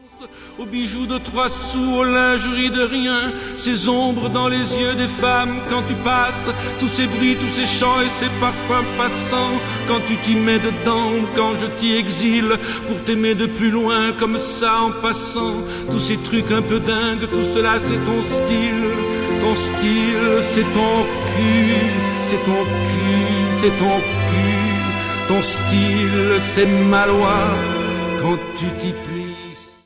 Aux bijoux de 3 sous, aux lingeries de rien, ces ombres dans les yeux des femmes quand tu passes, tous ces bruits, tous ces chants et ces parfums passants, quand tu t'y mets dedans, quand je t'y exile, pour t'aimer de plus loin comme ça en passant, tous ces trucs un peu dingues, tout cela c'est ton style, c'est ton cul, c'est ton cul, c'est ton cul, ton style c'est ma loi, quand tu t'y plais.